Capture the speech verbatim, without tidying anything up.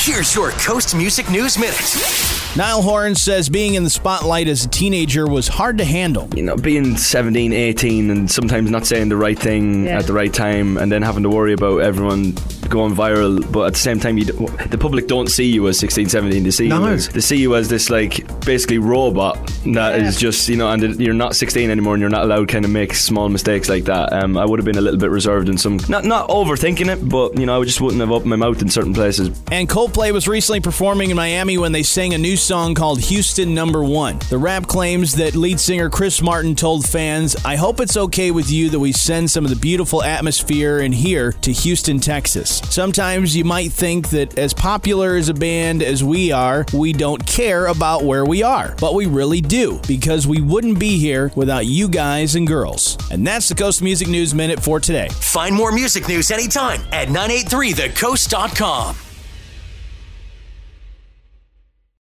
Here's your Coast Music News Minute. Niall Horan says being in the spotlight as a teenager was hard to handle. You know, being seventeen, eighteen and sometimes not saying the right thing Yeah. at the right time, and then having to worry about everyone going viral, but at the same time you d- the public don't see you as sixteen, seventeen. They see No. you as, they see you as this like basically robot that Yeah. is just, you know, and you're not sixteen anymore and you're not allowed to kind of make small mistakes like that. um, I would have been a little bit reserved in some, not not overthinking it, but you know, I just wouldn't have opened my mouth in certain places. And Coldplay was recently performing in Miami when they sang a new song called Houston Number One. The rap claims that lead singer Chris Martin told fans, "I hope it's okay with you that we send some of the beautiful atmosphere in here to Houston, Texas. Sometimes you might think that as popular as a band as we are, we don't care about where we are. But we really do, because we wouldn't be here without you guys and girls." And that's the Coast Music News Minute for today. Find more music news anytime at nine eight three the coast dot com.